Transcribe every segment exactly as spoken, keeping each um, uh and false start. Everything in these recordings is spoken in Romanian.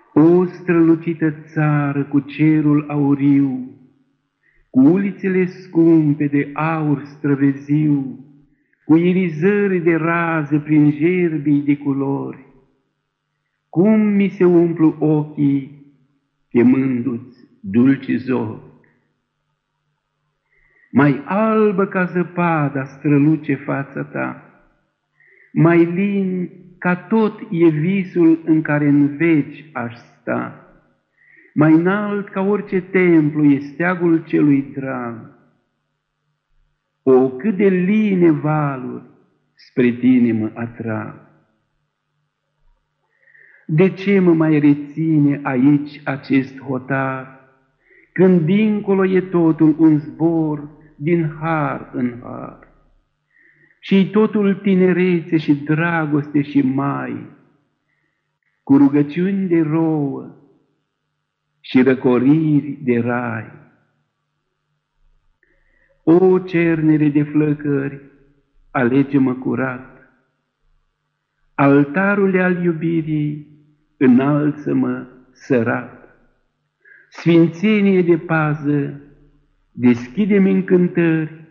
O strălucită țară cu cerul auriu, cu ulițele scumpe de aur străveziu, cu irizări de raze prin gerbii de culori, cum mi se umplu ochii chemându-ți dulci zori. Mai albă ca zăpada străluce fața ta, mai lin ca tot e visul în care în veci aș sta, mai înalt ca orice templu e steagul celui drag. O, cât de line valuri spre tine mă atrag! De ce mă mai reține aici acest hotar, când dincolo e totul un zbor din har în har? Și-i totul tinerețe și dragoste și mai, cu rugăciuni de rouă și răcoriri de rai. O cernere de flăcări, alege-mă curat, altarul al iubirii, înalță-mă sărat. Sfințenie de pază, deschide-mi încântări,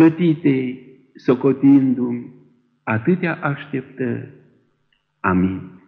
plătite socotindu-mi atâtea așteptări. Amin.